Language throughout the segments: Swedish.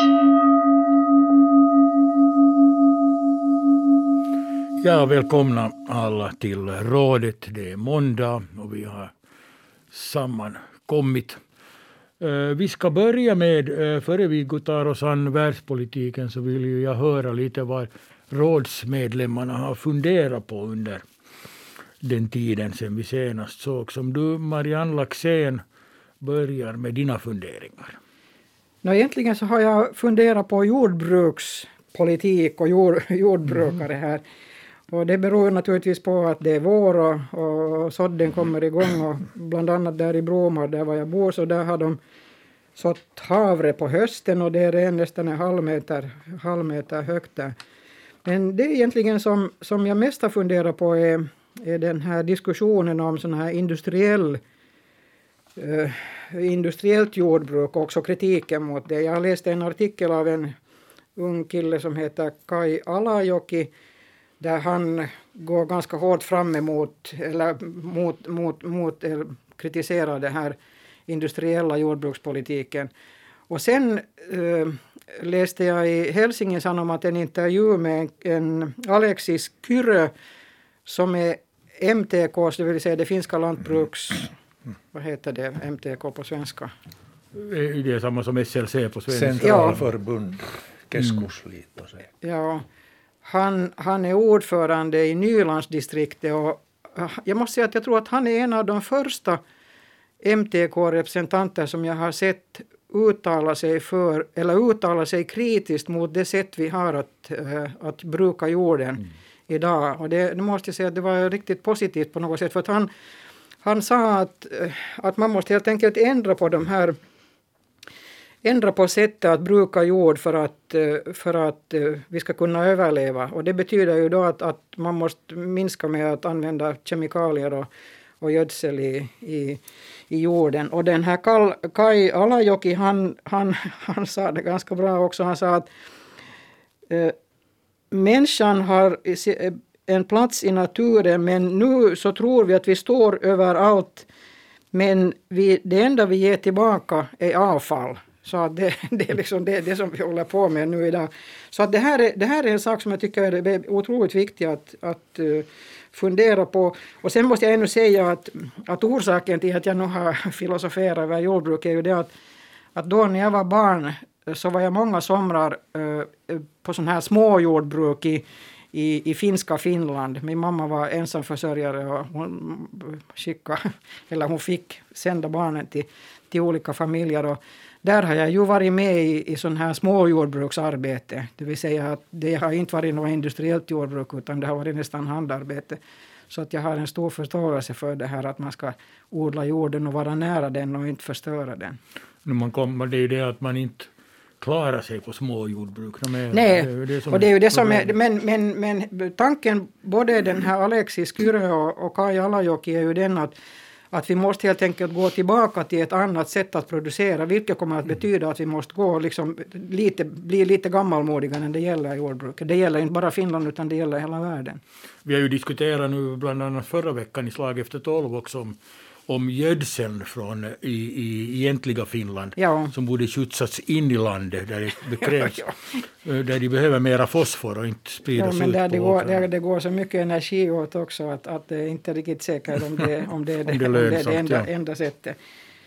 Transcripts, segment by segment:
Ja, välkomna alla till rådet. Det är måndag och vi har sammankommit. Vi ska börja med, före vi tar oss an världspolitiken, så vill jag höra lite vad rådsmedlemmarna har funderat på under den tiden sedan vi senast såg. Som du, Marianne Laxén, börjar med dina funderingar. Egentligen så har jag funderat på jordbrukspolitik och jordbrukare här. Och det beror naturligtvis på att det är vår och sådden kommer igång. Och bland annat där i Bromar, där var jag bor, så där har de sått havre på hösten och det är nästan en halv meter högt där. Men det är egentligen som jag mest har funderat på är den här diskussionen om sån här industriellt jordbruk och också kritiken mot det. Jag har läst en artikel av en ung kille som heter Kai Alajoki, där han går ganska hårt fram mot kritiserar det här industriella jordbrukspolitiken. Och sen läste jag i Helsingin Sanomat en intervju med en Alexis Kyrö som är MTK, det vill säga det finska lantbruks... Vad heter det, MTK på svenska? Det är samma som SLC på svenska. Centralförbund, Keskusliitto. Ja, han är ordförande i Nylandsdistriktet och jag måste säga att jag tror att han är en av de första MTK-representanter som jag har sett uttala sig kritiskt mot det sätt vi har att bruka jorden idag. Och det måste jag säga att det var riktigt positivt på något sätt, för att han sa att man måste helt enkelt ändra på sättet att bruka jord för att vi ska kunna överleva. Och det betyder ju då att man måste minska med att använda kemikalier och gödsel i jorden. Och den här Kai Alajoki, han sa det ganska bra också. Han sa att människan har en plats i naturen, men nu så tror vi att vi står överallt, men det enda vi ger tillbaka är avfall. Så att det är liksom det som vi håller på med nu idag. Så att det här är en sak som jag tycker är otroligt viktig att fundera på. Och sen måste jag ännu säga att orsaken till att jag nu har filosoferat över jordbruk är ju det att då när jag var barn så var jag många somrar på sån här små jordbruk i finska Finland. Min mamma var ensamförsörjare och hon fick sända barnen till olika familjer. Och där har jag ju varit med i sån här småjordbruksarbete. Det vill säga att det har inte varit något industriellt jordbruk, utan det har varit nästan handarbete. Så att jag har en stor förståelse för det här att man ska odla jorden och vara nära den och inte förstöra den. När man kommer, det är ju det att man inte klara sig på små jordbruk. Nej, och det är ju det som är, men tanken både den här Alexis Kyrö och Kai Alajoki är ju den att vi måste helt enkelt gå tillbaka till ett annat sätt att producera, vilket kommer att betyda att vi måste gå bli lite gammalmodiga när det gäller jordbruket. Det gäller inte bara Finland utan det gäller hela världen. Vi har ju diskuterat nu bland annat förra veckan i Slag efter 12 också om gödseln från i egentliga Finland, som borde skjutsats in i landet där det krävs, där de behöver mera fosfor och inte spridas ut men på det går så mycket energi åt också att det är inte riktigt säkert om det är det enda sättet.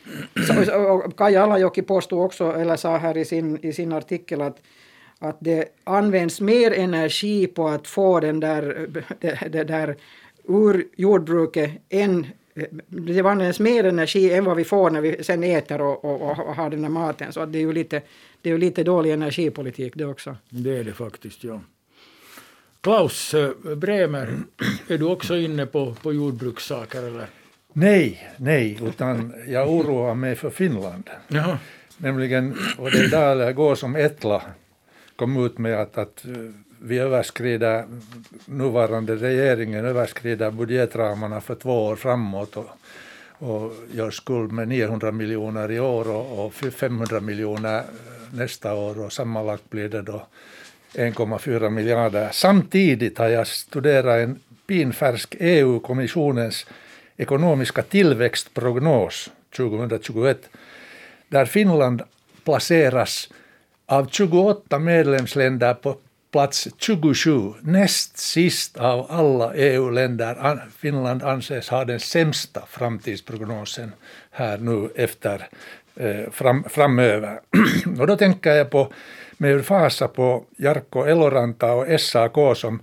Och Kai Alajoki påstod också, eller sa här i sin artikel att det används mer energi på att få det där ur jordbruket än det används mer energi än vad vi får när vi sen äter och har den här maten. Så att det är ju lite dålig energipolitik det också. Det är det faktiskt, ja. Klaus Bremer, är du också inne på jordbrukssaker eller? Nej, utan jag oroar mig för Finland. Jaha. Nämligen, och det är där det går som Etla kom ut med att vi överskrider, nuvarande regeringen överskrider budgetramarna för 2 år framåt och gör skuld med 900 miljoner i år och 500 miljoner nästa år, och sammanlagt blir det då 1,4 miljarder. Samtidigt har jag studerat en pinfärsk EU-kommissionens ekonomiska tillväxtprognos 2021, där Finland placeras av 28 medlemsländer på plats 27, näst sist av alla EU-länder. Finland anses ha den sämsta framtidsprognosen här nu efter framöver. Och då tänker jag med fasa på Jarkko Eloranta och SAK som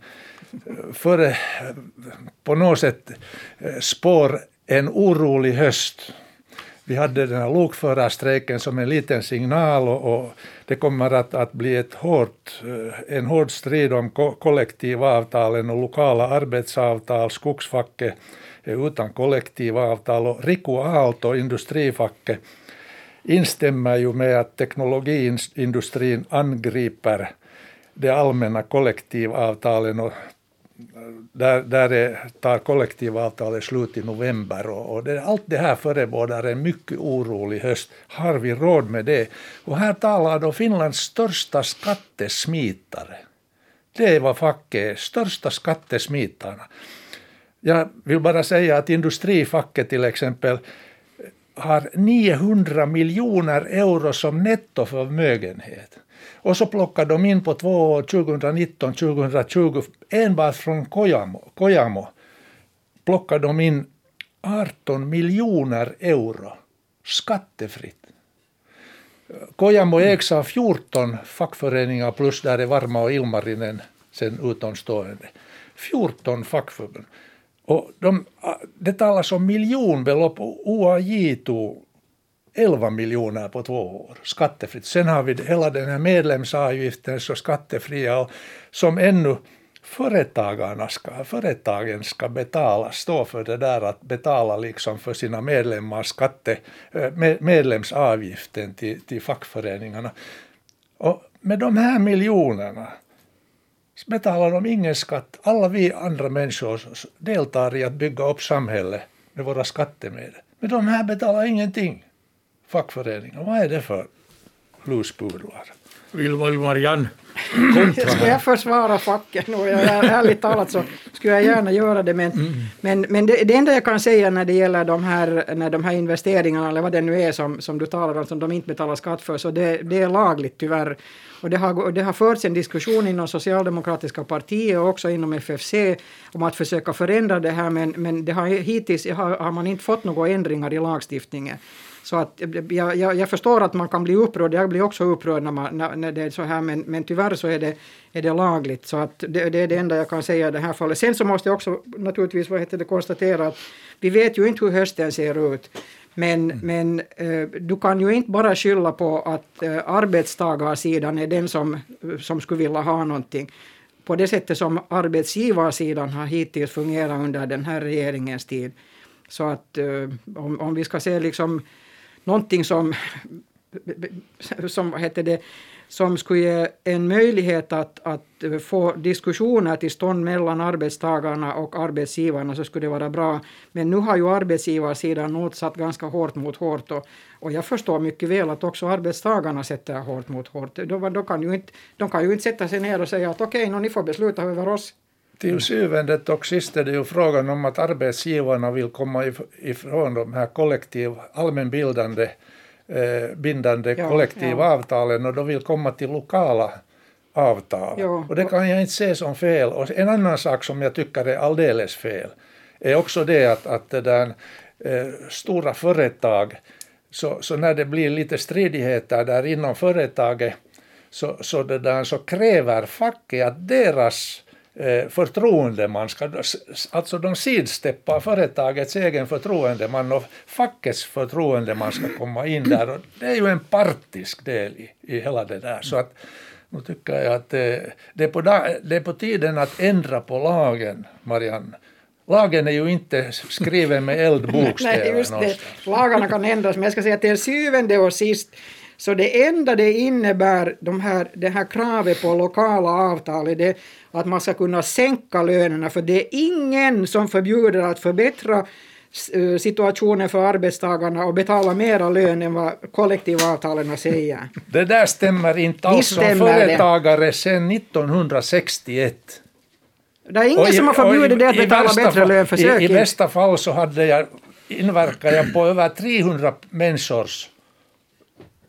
på något sätt spår en orolig höst. Vi hade den här lokförarstrejken som en liten signal och det kommer att bli en hård strid om kollektivavtalen och lokala arbetsavtal. Skogsfacket är utan kollektivavtal och Riku Aalto, industrifacket, instämmer ju med att teknologiindustrin angriper de allmänna kollektivavtalen och där tar kollektivavtalet slut i november och allt det här förebådar en mycket orolig höst. Har vi råd med det? Och här talar då Finlands största skattesmitare. Det är vad facket är, största skattesmitarna. Jag vill bara säga att industrifacket till exempel har 900 miljoner euro som nettoförmögenhet. Och så plockar de in på 2 år, 2019-2020, enbart från Kojamo plockar de in 18 miljoner euro skattefritt. Kojamo ägs av 14 fackföreningar plus där är Varma och Ilmarinen sen utomstående. 14 fackförbund. Och det talas om miljonbelopp och OAJ tog 11 miljoner på 2 år, skattefritt. Sen har vi hela den här medlemsavgiften så skattefria och som ännu företagen ska betala, stå för det där att betala liksom för sina medlemmars medlemsavgiften till fackföreningarna. Och med de här miljonerna betalar de ingen skatt. Alla vi andra människor deltar i att bygga upp samhället med våra skattemedel. Men de här betalar ingenting. Fackföreningar, vad är det för lusbudlar? Vill Marianne kontra? Ska jag försvara facken? Och ärligt talat så skulle jag gärna göra det. Men det enda jag kan säga när det gäller de här investeringarna eller vad det nu är som du talar om som de inte betalar skatt för, så det är lagligt tyvärr. Och det har förts en diskussion inom socialdemokratiska partier och också inom FFC om att försöka förändra det här, men det hittills har man inte fått några ändringar i lagstiftningen. Så att jag förstår att man kan bli upprörd, jag blir också upprörd när det är så här, men tyvärr så är det lagligt. Så att det är det enda jag kan säga i det här fallet. Sen så måste jag också naturligtvis konstatera att vi vet ju inte hur hösten ser ut. Men du kan ju inte bara skylla på att arbetstagarsidan är den som skulle vilja ha någonting. På det sättet som arbetsgivarsidan har hittills fungerat under den här regeringens tid. Så att om vi ska se liksom någonting som skulle ge en möjlighet att få diskussioner till stånd mellan arbetstagarna och arbetsgivarna, så skulle det vara bra. Men nu har ju arbetsgivarsidan motsatt ganska hårt mot hårt och jag förstår mycket väl att också arbetstagarna sätter hårt mot hårt. De kan ju inte sätta sig ner och säga att okej, ni får besluta över oss. Till syvende och sist är det ju frågan om att arbetsgivarna vill komma ifrån de här allmänbildande bindande kollektivavtalen och de vill komma till lokala avtal. Ja. Och det kan jag inte se som fel. Och en annan sak som jag tycker är alldeles fel är också det att det där stora företag, så när det blir lite stridigheter där inom företaget så kräver facket att deras förtroendeman alltså de sidsteppar företagets egen förtroendeman och fackets förtroendeman ska komma in där och det är ju en partisk del i hela det där, så att nu tycker jag att det är på tiden att ändra på lagen, Marianne. Lagen är ju inte skriven med eldbokstäver. Nej, just det. Lagarna kan ändras, men jag ska säga att till syvende och sist så det enda det innebär det här kravet på lokala avtal är det att man ska kunna sänka lönerna, för det är ingen som förbjuder att förbättra situationen för arbetstagarna och betala mera lön än vad kollektivavtalen säger. Det där stämmer inte alls som företagare sedan 1961. Det är ingen som har förbjudit det att betala bättre lön för I bästa fall så hade inverkat på över 300 människors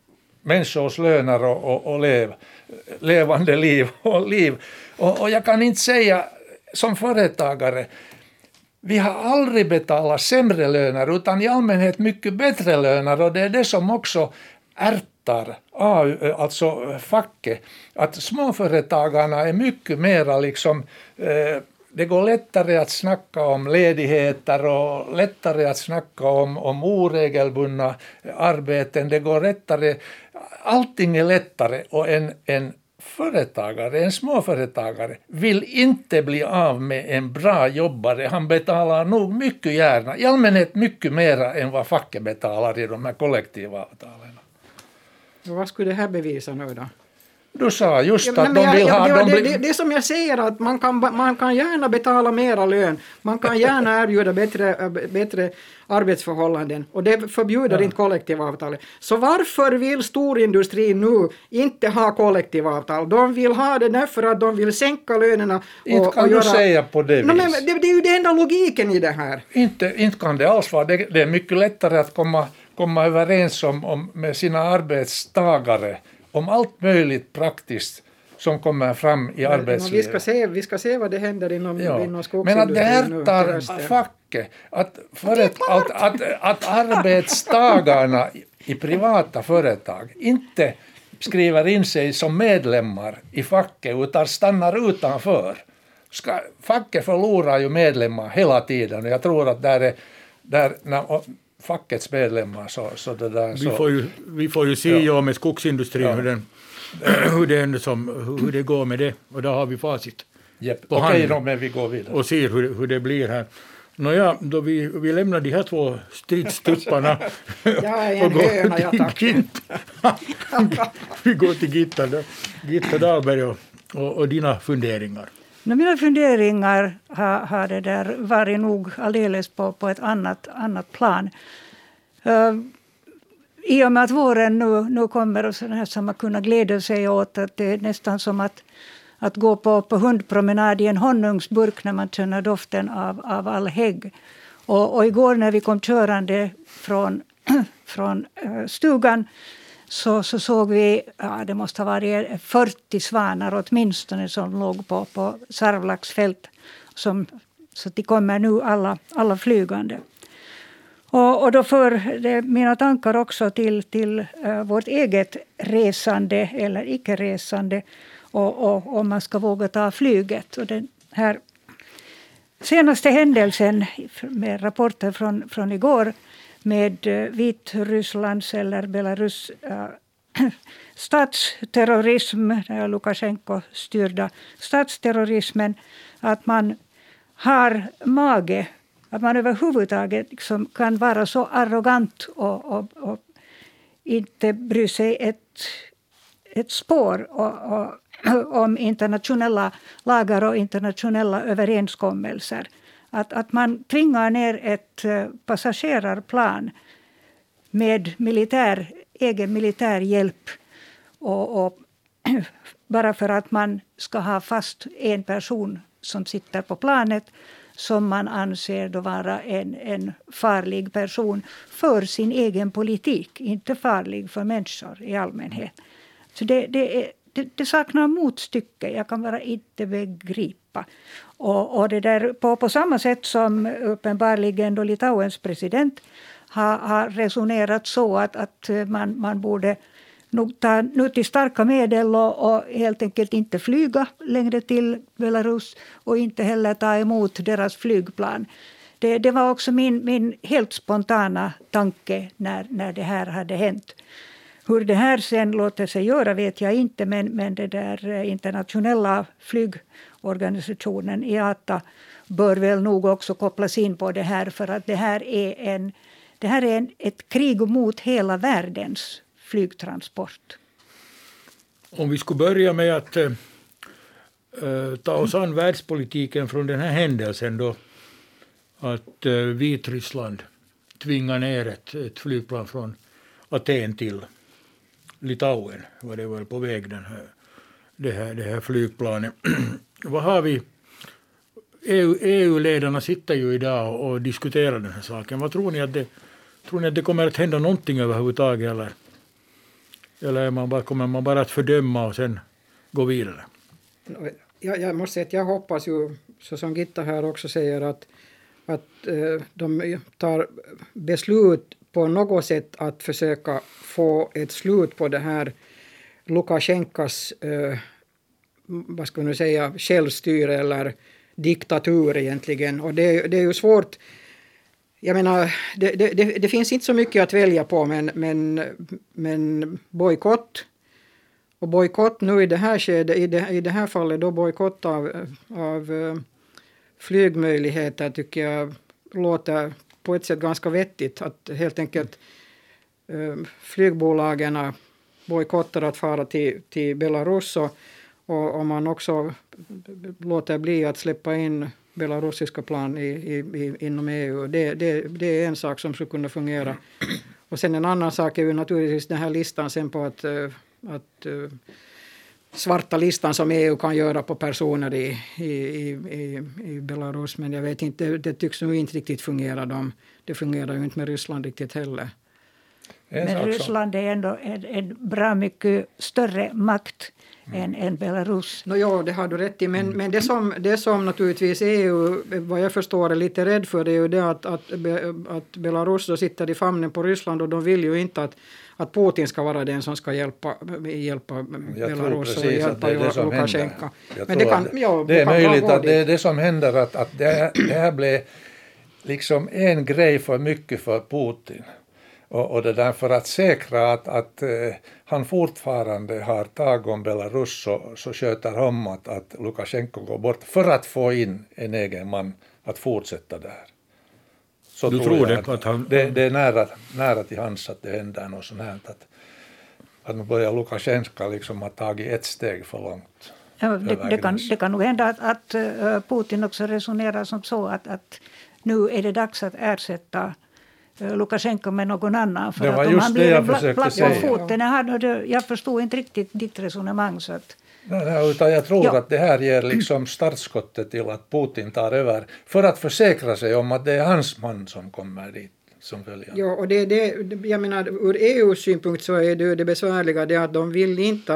människors löner och levande liv. Och jag kan inte säga som företagare, vi har aldrig betalat sämre löner utan i allmänhet mycket bättre löner, och det är det som också ärtar alltså facket, att småföretagarna är mycket mera liksom det går lättare att snacka om ledigheter och lättare att snacka om oregelbundna arbeten. Det går lättare, allting är lättare, och en företagare, en småföretagare vill inte bli av med en bra jobbare. Han betalar nog mycket gärna, i allmänhet mycket mera än vad facket betalar i de här kollektiva avtalen. Och vad skulle det här bevisa nu då? Du sa just att de vill ha... Det som jag säger, att man kan gärna betala mera lön, man kan gärna erbjuda bättre arbetsförhållanden, och det förbjuder inte kollektivavtalet. Så varför vill storindustrin nu inte ha kollektivavtal? De vill ha det därför att de vill sänka lönerna. Inte kan du säga på det viset. Men det är ju den enda logiken i det här. Inte kan det alls vara. Det är mycket lättare att komma överens om med sina arbetstagare om allt möjligt praktiskt som kommer fram i arbetslivet. Vi ska se vad det händer inom skogsindustrin. Men att det ärtar facket, att arbetstagarna i privata företag inte skriver in sig som medlemmar i facket utan stannar utanför. Facket förlorar ju medlemmar hela tiden, och jag tror att när fackets medlemmar så det där så... Vi får ju se med skogsindustrin hur det går med det, och då har vi facit. Okej, men vi går vidare. Och ser hur det blir här. Nåja, då vi lämnar de här två stridstupparna och går till Gitta. Vi går till Gitta Dahlberg och dina funderingar. Mina funderingar har det där varit nog alldeles på ett annat plan. I och med att våren nu kommer, och så här som man kunna glädja sig åt, att det är nästan som att gå på hundpromenad i en honungsburk när man känner doften av all hägg. Och igår när vi kom körande från stugan så såg vi, det måste ha varit 40 svanar åtminstone som låg på sarvlaxfält. Så de kommer nu alla flygande. Och då för det mina tankar också till vårt eget resande eller icke-resande, och om man ska våga ta flyget. Och den här senaste händelsen med rapporter från igår med Vitrysslands eller Belarus statsterrorism, Lukasjenko-styrda statsterrorismen, att man har mage, att man överhuvudtaget liksom kan vara så arrogant och inte bry sig ett spår om internationella lagar och internationella överenskommelser. Att man tvingar ner ett passagerarplan med egen militär hjälp och bara för att man ska ha fast en person som sitter på planet som man anser då vara en farlig person för sin egen politik, inte farlig för människor i allmänhet. Så det saknar motstycke, jag kan bara inte begripa. Och det där på samma sätt som uppenbarligen då Litauens president har resonerat så att man borde nog ta nu till starka medel och helt enkelt inte flyga längre till Belarus och inte heller ta emot deras flygplan. Det var också min helt spontana tanke när det här hade hänt. Hur det här sen låter sig göra vet jag inte, men det där internationella flygorganisationen IATA bör väl nog också kopplas in på det här, för att det här är ett krig mot hela världens flygtransport. Om vi skulle börja med att ta oss an världspolitiken från den här händelsen då, att Vitryssland tvingar ner ett flygplan från Aten till Litauen, var det väl på väg det här flygplanet. Vad har vi? EU-ledarna sitter ju idag och diskuterar den här saken. Vad tror ni att det kommer att hända någonting överhuvudtaget, eller? Eller kommer man bara att fördöma och sen gå vidare? Jag måste säga att jag hoppas ju, så som Gitta här också säger, att de tar beslut på något sätt att försöka få ett slut på det här Lukasjenkas vad ska man säga, självstyre eller diktatur egentligen. Och det är ju svårt. Jag menar, det finns inte så mycket att välja på, men bojkott. Och bojkott nu i det här skedet, i det här fallet då bojkott av flygmöjligheter tycker jag låter på ett sätt ganska vettigt. Att helt enkelt flygbolagen bojkottar att fara till Belarus och man också låter bli att släppa in belarusiska plan inom EU. Det är en sak som skulle kunna fungera. Och sen en annan sak är ju naturligtvis den här listan sen på att svarta listan som EU kan göra på personer i Belarus. Men jag vet inte, det tycks nog inte riktigt fungera. Det fungerar ju inte med Ryssland riktigt heller. Men Ryssland är ändå en bra mycket större makt än Belarus. Ja, det har du rätt i. Men det som naturligtvis EU, vad jag förstår, är lite rädd för, det är ju det att Belarus då sitter i famnen på Ryssland, och de vill ju inte att Putin ska vara den som ska hjälpa Belarus och hjälpa Lukasjenko. Det är möjligt att det är det som händer, att det här blev liksom en grej för mycket för Putin. Och det där för att säkra att han fortfarande har tag om Belarus, så sköter han att Lukasjenko går bort för att få in en egen man att fortsätta där. Så du tror det? Det är nära till hands att det händer något sånt här. Att nu börjar Lukasjenko liksom ha tagit ett steg för långt. Ja, det kan nog hända att Putin också resonerar som så att nu är det dags att ersätta Lukasjenko med någon annan. För det var att just det jag försökte säga. Foten, jag förstod inte riktigt ditt resonemang. Så att, utan jag tror att det här ger liksom startskottet till att Putin tar över för att försäkra sig om att det är hans man som kommer dit som följer. Ja, och jag menar, ur EUs synpunkt så är det besvärliga det att de vill inte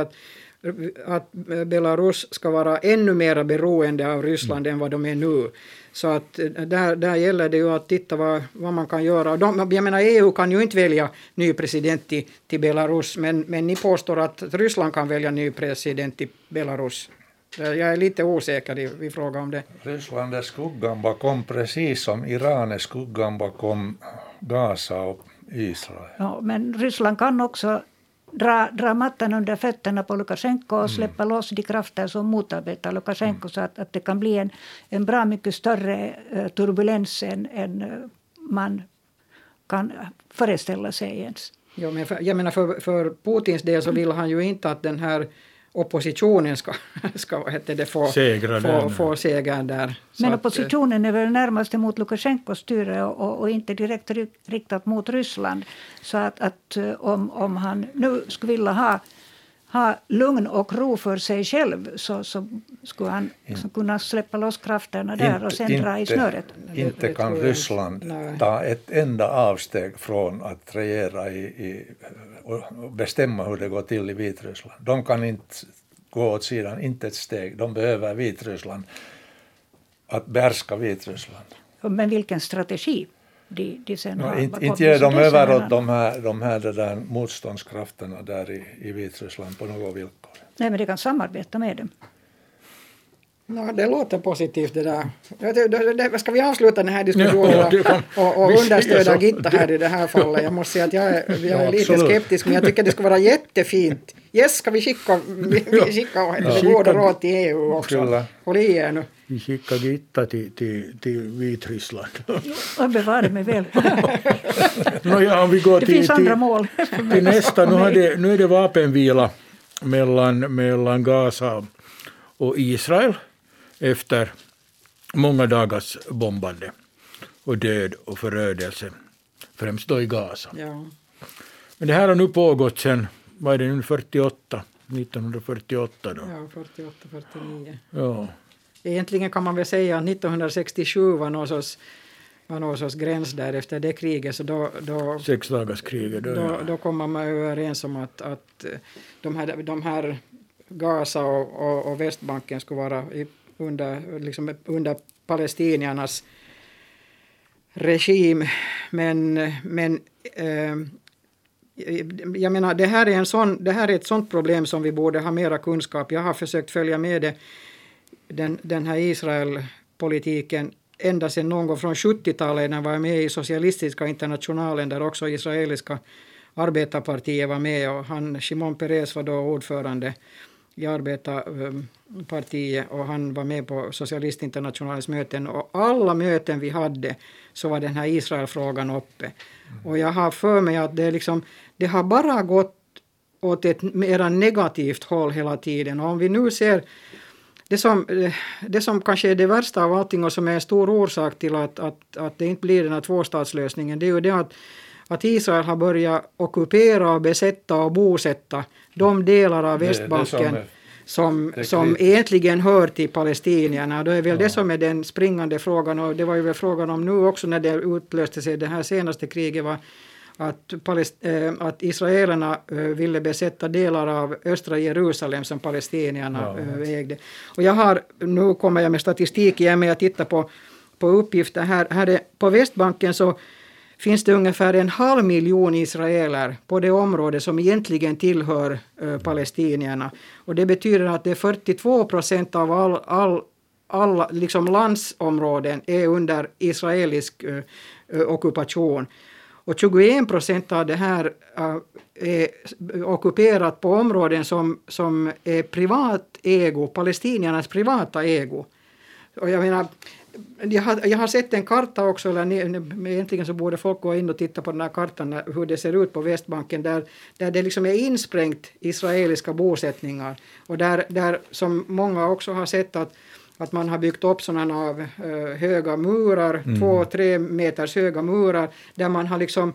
att Belarus ska vara ännu mer beroende av Ryssland än vad de är nu. Så att där gäller det ju att titta vad man kan göra. Jag menar, EU kan ju inte välja ny president till Belarus, men ni påstår att Ryssland kan välja ny president till Belarus. Jag är lite osäker i fråga om det. Ryssland är skuggan bakom, precis som Iran är skuggan bakom Gaza och Israel. Ja, men Ryssland kan också dra mattan under fötterna på Lukasjenko och släppa loss de krafter som motarbetar Lukasjenko, så att det kan bli en bra mycket större turbulens än man kan föreställa sig ens. Ja, men jag menar för Putins del så vill han ju inte att den här oppositionen ska få segern där. Men oppositionen är väl närmast emot Lukasjenkos styre och inte direkt riktat mot Ryssland. Så att om han nu skulle vilja ha lugn och ro för sig själv, så skulle han kunna släppa loss krafterna där och sen dra i snöret. Inte kan Ryssland ta ett enda avsteg från att regera och bestämma hur det går till i Vitryssland. De kan inte gå åt sidan, inte ett steg. De behöver Vitryssland att behärska Vitryssland. Men vilken strategi de sen har? Inte ger de över åt de här där motståndskrafterna där i Vitryssland på något villkor. Nej, men de kan samarbeta med dem. No, det låter positivt det där. Ska vi avsluta den här diskussionen och understöda Gitta här i det här fallet? Jag måste säga att jag är lite skeptisk, men jag tycker det ska vara jättefint. Yes, ska vi skicka goda råd till EU också? Håll i er nu. Vi skickar Gitta till Vitryssland. Och bevara mig väl. Om vi går det finns andra mål. Till nästa, nu är det vapenvila mellan Gaza och Israel efter många dagars bombande och död och förödelse, främst då i Gaza. Ja. Men det här har nu pågått sedan, vad är det nu, 1948 då? Ja, 48, 49. Ja. Egentligen kan man väl säga att 1967 var var någon sorts gräns där efter det kriget, så då 6 dagarskriget. Då kommer man överens om att de här Gaza och Västbanken skulle vara under palestiniernas regim. Men jag menar, det här är ett sånt problem som vi borde ha mera kunskap. Jag har försökt följa med den här Israel-politiken ända sedan någon gång från 70-talet, när jag var med i Socialistiska internationalen, där också israeliska arbetarpartiet var med, och Shimon Peres var då ordförande i arbetarpartiet, och han var med på Socialistinternationalens möten, och alla möten vi hade så var den här Israelfrågan uppe. Och jag har för mig att det har bara gått åt ett mer negativt håll hela tiden. Och om vi nu ser det som kanske är det värsta av allting, och som är en stor orsak till att det inte blir den här tvåstatslösningen, det är ju det att Israel har börjat ockupera och besätta och bosätta de delar av Västbanken som egentligen hör till palestinierna. Det är väl det som är den springande frågan, och det var ju väl frågan om nu också när det utlöste sig det här senaste kriget, var att israelerna ville besätta delar av östra Jerusalem som palestinierna ägde. Och nu kommer jag med statistik igen, men jag tittar på uppgifter här. På Västbanken så finns det ungefär 500 000 israeler på det område som egentligen tillhör palestinierna. Och det betyder att det är 42% av alla liksom landsområden är under israelisk ockupation. Och 21% av det här är ockuperat på områden som är privat ägo, palestiniernas privata ägo. Och jag menar, jag har sett en karta också, eller egentligen så borde folk gå in och titta på den här kartan, hur det ser ut på Västbanken, där det liksom är insprängt israeliska bosättningar. Och där som många också har sett att man har byggt upp sådana höga murar, 2-3 meters höga murar, där man har liksom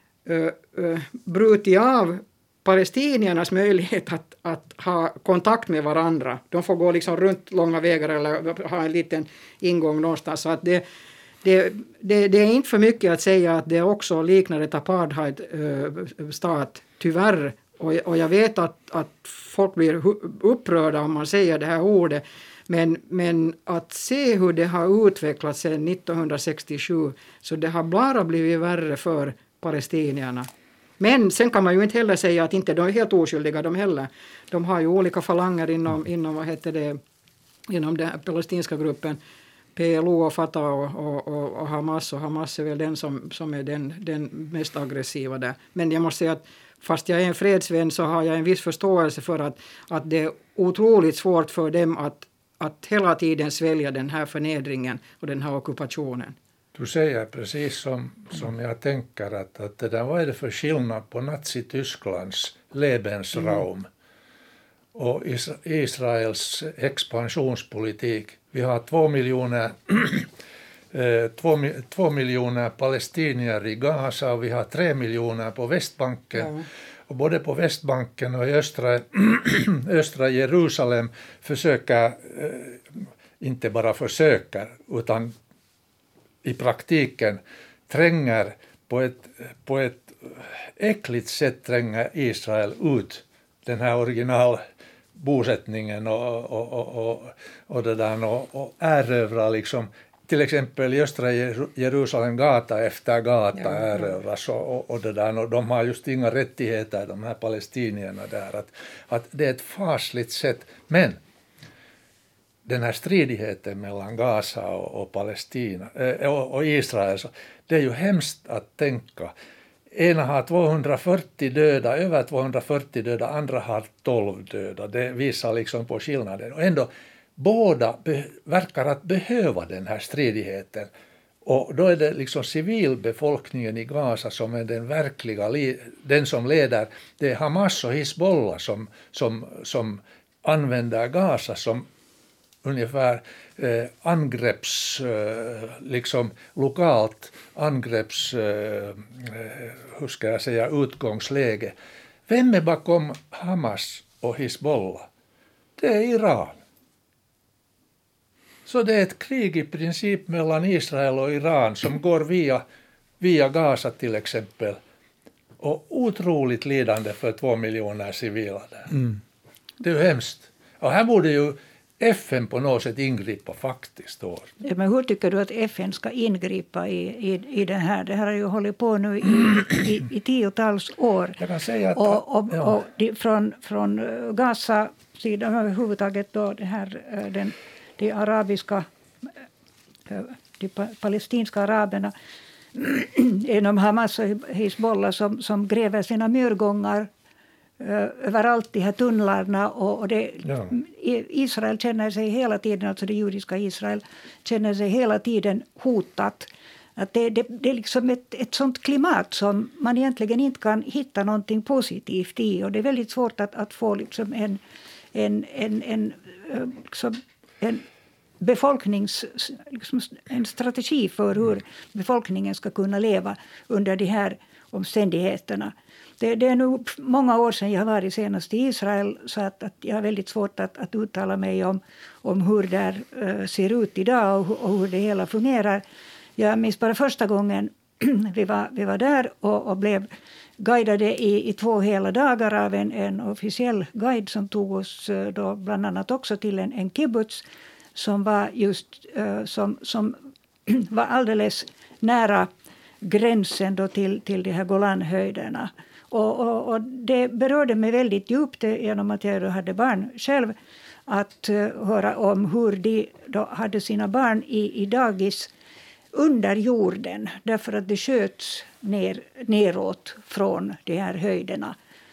brutit av palestiniernas möjlighet att ha kontakt med varandra. De får gå liksom runt långa vägar eller ha en liten ingång någonstans. Så att det är inte för mycket att säga att det också liknar ett apartheidstat, tyvärr. Och jag vet att folk blir upprörda om man säger det här ordet. Men att se hur det har utvecklats sedan 1967, så det har bara blivit värre för palestinierna. Men sen kan man ju inte heller säga att inte de är helt oskyldiga de heller. De har ju olika falanger inom inom den palestinska gruppen, PLO och Fatah och Hamas. Och Hamas är väl den som är den mest aggressiva där. Men jag måste säga att fast jag är en fredsvän, så har jag en viss förståelse för att det är otroligt svårt för dem att hela tiden svälja den här förnedringen och den här ockupationen. Du säger precis som jag tänker att det där, vad är det för skillnad på Nazi-Tysklands Lebensraum och Israels expansionspolitik? Vi har 2 miljoner palestinier i Gaza, och vi har 3 miljoner på Västbanken. Ja. Och både på Västbanken och i östra Jerusalem försöker, inte bara försöker, utan i praktiken tränger på ett äckligt sätt tränger Israel ut den här originalbosättningen och det där, och erövrar liksom, till exempel i östra Jerusalem gata efter gata erövras och det där, och de har just inga rättigheter, de här palestinierna där, att det är ett fasligt sätt. Men den här stridigheten mellan Gaza och Palestina och Israel, så det är ju hemskt att tänka. Ena har 240 döda, över 240 döda, andra har 12 döda. Det visar liksom på skillnaden. Och ändå båda verkar att behöva den här stridigheten. Och då är det liksom civilbefolkningen i Gaza som är den verkliga, den som leder. Det är Hamas och Hizbollah som använder Gaza som ungefär lokalt hur ska jag säga, utgångsläge. Vem är bakom Hamas och Hizbollah? Det är Iran. Så det är ett krig i princip mellan Israel och Iran som går via Gaza till exempel. Och otroligt lidande för 2 miljoner civila där. Det är ju hemskt. Och här borde ju FN på något sätt ingripa faktiskt. Men hur tycker du att FN ska ingripa i det här? Det här har ju hållit på nu i 10-tals år. Jag kan säga att, och från Gaza-sidan överhuvudtaget då det här, de arabiska, de palestinska araberna inom Hamas och Hizbollah som gräver sina myrgångar överallt de här tunnlarna och Israel känner sig hela tiden, alltså det judiska Israel känner sig hela tiden hotat. Att det är liksom ett sånt klimat som man egentligen inte kan hitta någonting positivt i, och det är väldigt svårt att få liksom en strategi för hur befolkningen ska kunna leva under de här omständigheterna. Det är nog många år sedan jag har varit senast i Israel, så att jag har väldigt svårt att uttala mig om hur det ser ut idag och hur det hela fungerar. Jag minns bara första gången vi var där och blev guidade i 2 hela dagar av en officiell guide som tog oss då bland annat också till en kibbutz som var just som var alldeles nära gränsen då till de här Golanhöjderna. Och det berörde mig väldigt djupt genom att jag hade barn själv, att höra om hur de då hade sina barn i dagis under jorden, därför att det sköts neråt från de här höjderna.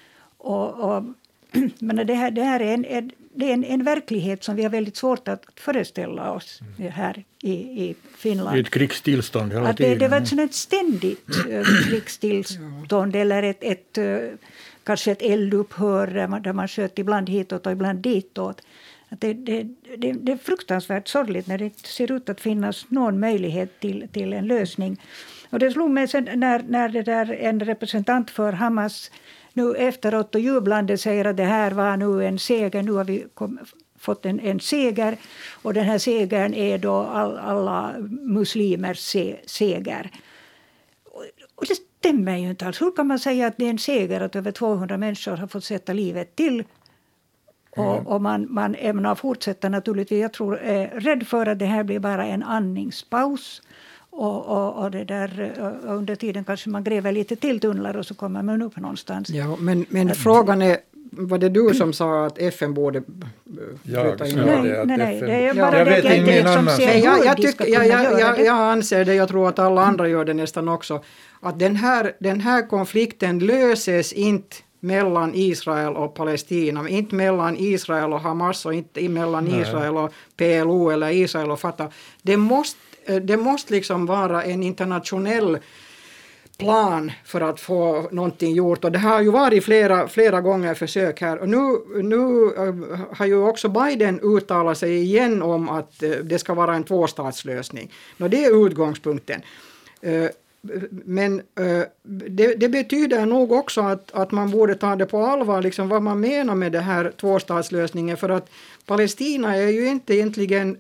Men det här är en verklighet som vi har väldigt svårt att föreställa oss här i Finland. I ett krigstillstånd hela tiden. Det var ett ständigt krigstillstånd eller kanske ett eldupphör där man sköt ibland hitåt och ibland ditåt. Det är fruktansvärt sorgligt när det ser ut att finnas någon möjlighet till en lösning. Och det slog mig sen när det där en representant för Hamas nu efteråt och jublande säger att det här var nu en seger, nu har vi fått en seger, och den här segern är då alla muslimers seger. Och det stämmer ju inte alls. Hur kan man säga att det är en seger att över 200 människor har fått sätta livet till? Och man ämnar fortsätta naturligtvis. Jag är rädd för att det här blir bara en andningspaus. Och det där, under tiden kanske man gräver lite till tunnlar och så kommer man upp någonstans. Ja, men frågan är, var det du som sa att FN borde bryta in? Nej, det är bara jag vet ingen annan. Jag anser det, jag tror att alla andra gör det nästan också, att den här konflikten löses inte mellan Israel och Palestina, inte mellan Israel och Hamas och inte mellan Israel och PLO eller Israel och Fatah. Det måste liksom vara en internationell plan för att få någonting gjort, och det har ju varit flera gånger försök här, och nu har ju också Biden uttalat sig igen om att det ska vara en 2-statslösning. Det är utgångspunkten. Men det betyder nog också att man borde ta det på allvar, liksom vad man menar med det här 2-statslösningen, för att Palestina är ju inte egentligen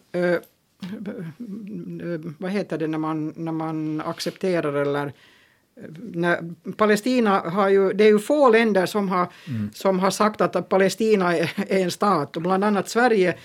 vad heter det när man accepterar eller Palestina har ju, det är ju få länder som har sagt att Palestina är en stat, och bland annat Sverige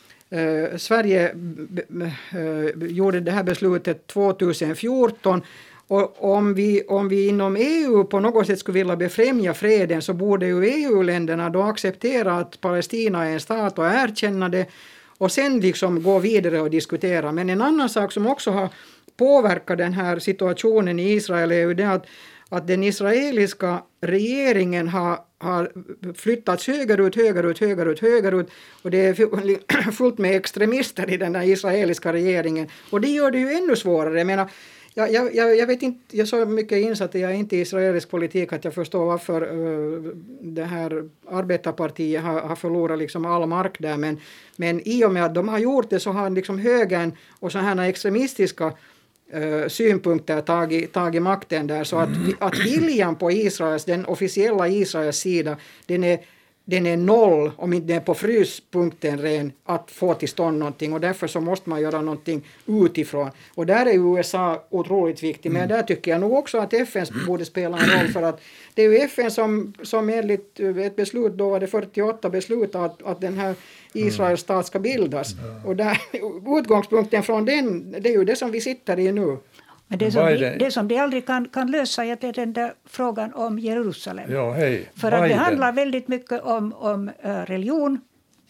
gjorde det här beslutet 2014, och om vi inom EU på något sätt skulle vilja befrämja freden, så borde ju EU-länderna då acceptera att Palestina är en stat och erkänna det, och sen liksom gå vidare och diskutera. Men en annan sak som också har påverkat den här situationen i Israel är ju det att den israeliska regeringen har flyttats högerut, och det är fullt med extremister i den här israeliska regeringen, och det gör det ju ännu svårare. Jag menar, jag vet inte, jag är så mycket insatt, jag är inte i israelisk politik att jag förstår varför det här arbetarpartiet har förlorat liksom all mark där, men i och med att de har gjort det så har liksom högern och så här extremistiska synpunkter tagit makten där, så att viljan på den officiella Israels sida, den den är noll om inte den är på fryspunkten ren att få till stånd någonting, och därför så måste man göra någonting utifrån. Och där är USA otroligt viktigt, men där tycker jag nog också att FN borde spela en roll, för att det är ju FN som enligt ett beslut, då var det 48 beslut att den här Israels stat ska bildas. Och där, utgångspunkten från den, det är ju det som vi sitter i nu. Men det som de aldrig kan lösa är den där frågan om Jerusalem. Ja, hej. För att det handlar väldigt mycket om religion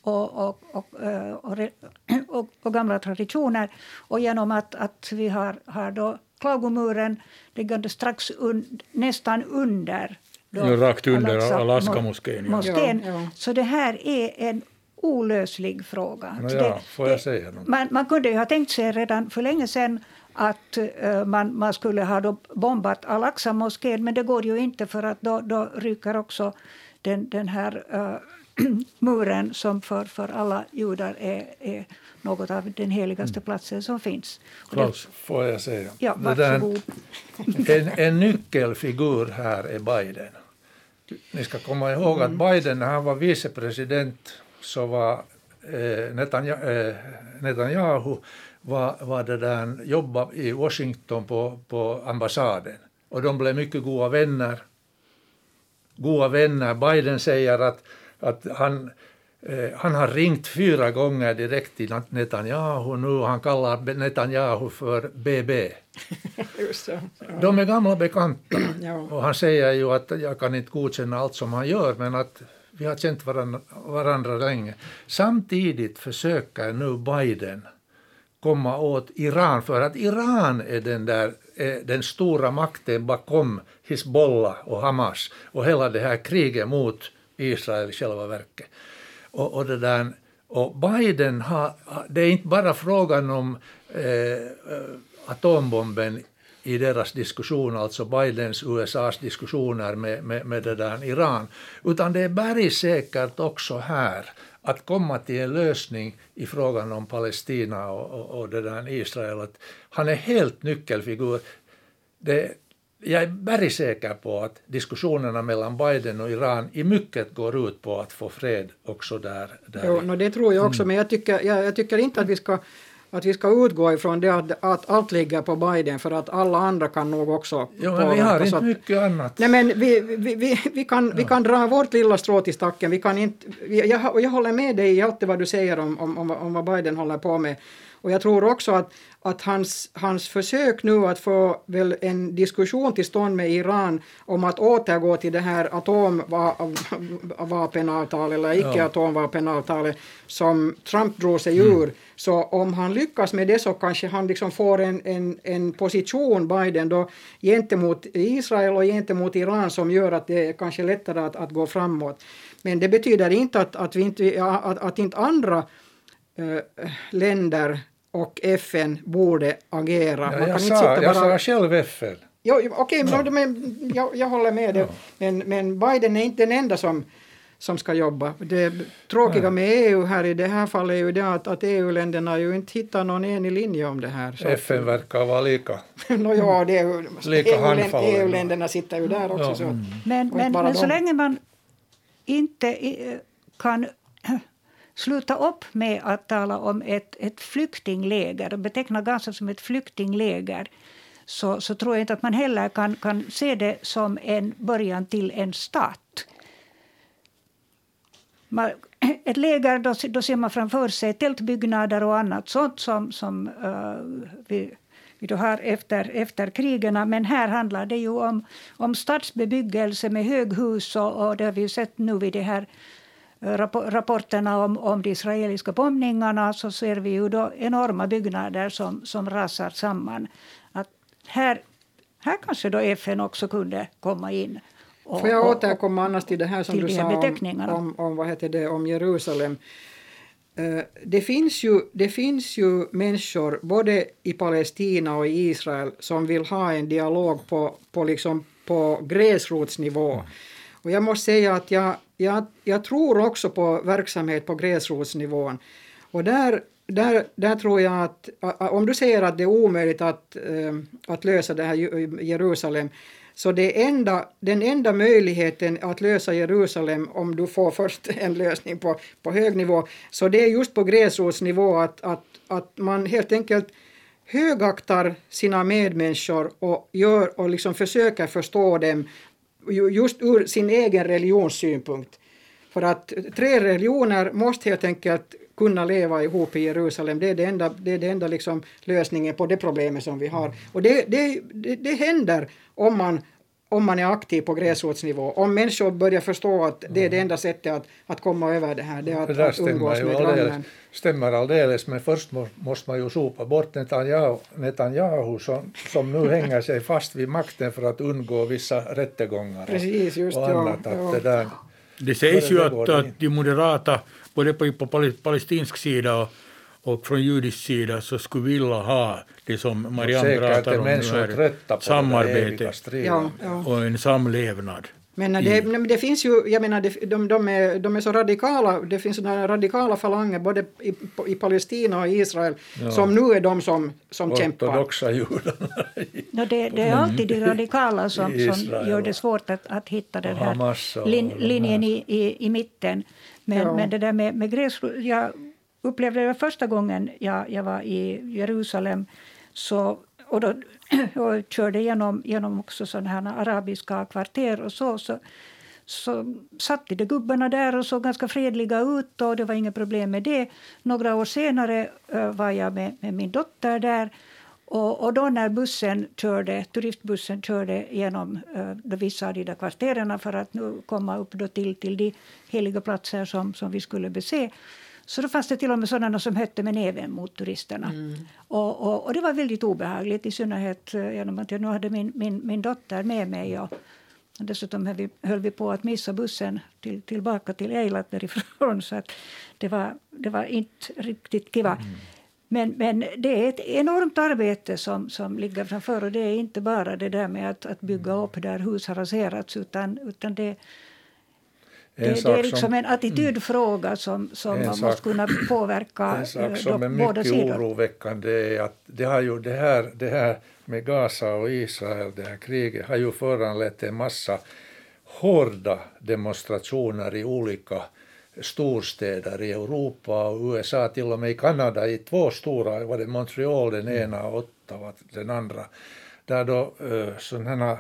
och gamla traditioner. Och genom att vi har då klagomuren liggande strax nästan under. Rakt under Alaska-moskén. Ja. Så det här är en olöslig fråga. Får jag säga något? Man kunde ju ha tänkt sig redan för länge sedan att man skulle ha då bombat Al-Aqsa-moskén, men det går ju inte, för att då ryker också den här muren som för alla judar är något av den heligaste platsen som finns. Klaus, får jag säga? Ja, varsågod. En nyckelfigur här är Biden. Ni ska komma ihåg att Biden, när han var vicepresident, så var Netanyahu var det där, jobbade i Washington på ambassaden. Och de blev mycket goda vänner. Biden säger att han har ringt 4 gånger direkt till Netanyahu nu. Han kallar Netanyahu för BB. Just så. De är gamla bekanta. Ja. Och han säger ju att jag kan inte godkänna allt som han gör, men att vi har känt varandra länge. Samtidigt försöker nu Biden komma åt Iran, för att Iran är den stora makten bakom Hizbollah och Hamas och hela det här kriget mot Israel i själva verket. Och Biden det är inte bara frågan om atombomben i deras diskussion, alltså Bidens USAs diskussioner med det där Iran, utan det är bergsäkert också här att komma till en lösning i frågan om Palestina och det där Israel. Att han är helt nyckelfigur. Jag är bergsäker på att diskussionerna mellan Biden och Iran i mycket går ut på att få fred också där. Jo, det tror jag också, men jag tycker inte att vi ska utgå ifrån det att allt ligger på Biden, för att alla andra kan nog också Jo, men vi har inte mycket annat. Nej, men vi kan dra vårt lilla strå till stacken. Vi kan inte, jag håller med dig i allt det vad du säger om vad Biden håller på med. Och jag tror också att hans försök nu att få väl en diskussion till stånd med Iran om att återgå till det här atomvapenavtalet eller icke-atomvapenavtalet som Trump drog sig ur. Så om han lyckas med det så kanske han liksom får en position, Biden, då gentemot Israel och gentemot Iran, som gör att det är kanske lättare att gå framåt. Men det betyder inte att inte andra länder och FN borde agera. Jag sa själv FN. Okej, jag håller med dig. Men Biden är inte den enda som ska jobba. Det tråkiga med EU här i det här fallet är ju det att EU-länderna ju inte hittar någon enig linje om det här. Så FN verkar vara lika. EU-länderna sitter ju där också. Så. Men så länge man inte kan sluta upp med att tala om ett flyktingläger och beteckna Gaza som ett flyktingläger, så tror jag inte att man heller kan se det som en början till en stat. Ett läger, då ser man framför sig tältbyggnader och annat sånt som vi då har efter krigerna. Men här handlar det ju om stadsbebyggelse med höghus och det har vi sett nu vid det här rapporterna om de israeliska bombningarna, så ser vi ju då enorma byggnader som rasar samman. Att här kanske då FN också kunde komma in. Får jag återkomma annars till det här som du sa om Jerusalem. Det finns ju människor både i Palestina och i Israel som vill ha en dialog på gräsrotsnivå. Och jag måste säga att jag tror också på verksamhet på gräsrotsnivån. Och där tror jag att om du säger att det är omöjligt att lösa det här Jerusalem, Så den enda möjligheten att lösa Jerusalem, om du får först en lösning på hög nivå, så det är just på gräsrotsnivå att man helt enkelt högaktar sina medmänniskor och liksom försöker förstå dem just ur sin egen religionssynpunkt. För att 3 religioner måste helt enkelt kunna leva ihop i Jerusalem. Det är det enda liksom lösningen på det problemet som vi har. Och det händer om man är aktiv på gräsrotsnivå. Om människor börjar förstå att det är det enda sättet att komma över det här. Det är att umgås med grannen. Stämmer alldeles, men först måste man ju sopa bort Netanyahu som nu hänger sig fast vid makten för att undgå vissa rättegångar. Precis, just och annat. Det sägs ju att de moderata, både på palestinsk sida och från judisk sida, så skulle vilja ha det som Marianne pratar om nu, samarbete och en samlevnad. Men det finns ju, jag menar, de är så radikala, det finns sådana radikala falanger både i Palestina och Israel, som nu är de som kämpar. Ortodoxa judarna. Det är alltid de radikala som gör det svårt att hitta den här linjen i mitten. Men det där med gräsrot, jag upplevde det första gången jag var i Jerusalem, och då och körde genom också sådana här arabiska kvarter och så satt de gubbarna där och såg ganska fredliga ut, och det var inga problem med det. Några år senare var jag med min dotter där, och då när turistbussen körde genom vissa av de där kvartererna för att nu komma upp då till de heliga platser som vi skulle bese, så då fanns det till och med sådana som hötte med näven mot turisterna. Och det var väldigt obehagligt, i synnerhet genom att jag nu hade min dotter med mig. Och dessutom höll vi på att missa bussen tillbaka till Eilat därifrån. Så att det var inte riktigt kiva. Men det är ett enormt arbete som ligger framför. Och det är inte bara det där med att bygga upp där hus har raserats, utan det är liksom en attitydfråga som man måste kunna påverka båda sidor. En sak som är mycket oroväckande är att det här med Gaza och Israel, det här kriget, har ju föranlett en massa hårda demonstrationer i olika storstäder i Europa och USA, till och med i Kanada, i 2 stora, var det Montreal den ena och Ottawa den andra, där då sådana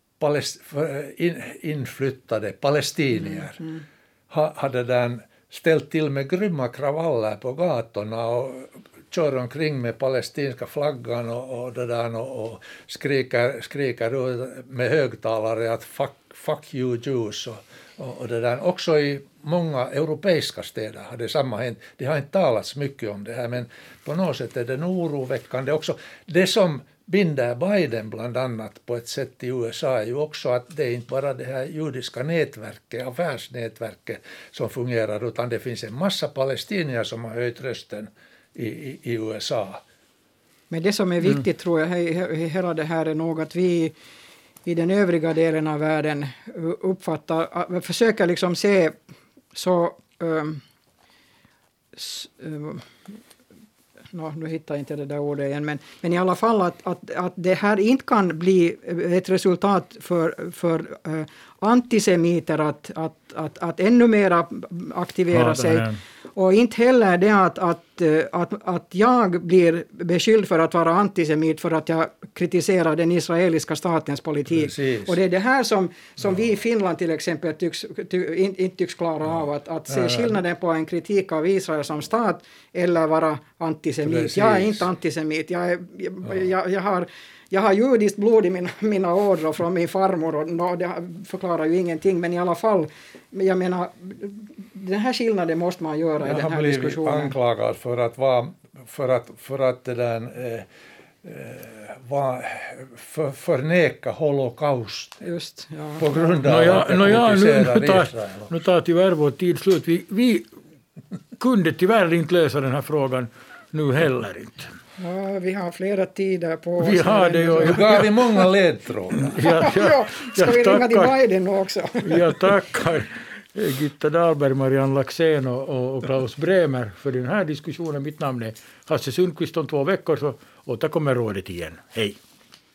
inflyttade palestinier hade den ställt till med grymma kravaller på gatorna och kör omkring med palestinska flaggan och skriker ut med högtalare att fuck you Jews och det där. Också i många europeiska städer har det samma hänt. Det har inte talats mycket om det här, men på något sätt är det oroväckande också. Det som binder Biden bland annat på ett sätt i USA är ju också att det är inte bara det här judiska nätverket, affärsnätverket som fungerar, utan det finns en massa palestinier som har höjt rösten i USA. Men det som är viktigt tror jag hela det här är nog att vi i den övriga delen av världen försöker liksom se så nu hittar jag inte det där ordet igen, men i alla fall att det här inte kan bli ett resultat för antisemiter att ännu mer aktivera sig. Och inte heller det att jag blir beskylld för att vara antisemit för att jag kritiserar den israeliska statens politik. Precis. Och det är det här som vi i Finland till exempel inte tycks klara av, att se skillnaden på en kritik av Israel som stat eller vara antisemit. Precis. Jag är inte antisemit. Jag har judiskt blod i mina ådror från min farmor och det förklarar ju ingenting, men i alla fall, jag menar, den här skillnaden måste man göra i den här diskussionen. Jag har blivit anklagad för att det där förneka holocaust. Just, ja. På grund av att kritiserar Israel. Nu tar tyvärr vår tid slut. Vi kunde tyvärr inte lösa den här frågan nu heller inte. Ja, vi har flera tider på oss. Vi har det ju. Du gav vi många ledtrådar. Ska vi ringa till Biden också? Jag tackar Gitta Dahlberg, Marianne Laxén och Klaus Bremer för den här diskussionen. Mitt namn är Hasse Sundqvist. Om 2 veckor så återkommer rådet igen. Hej!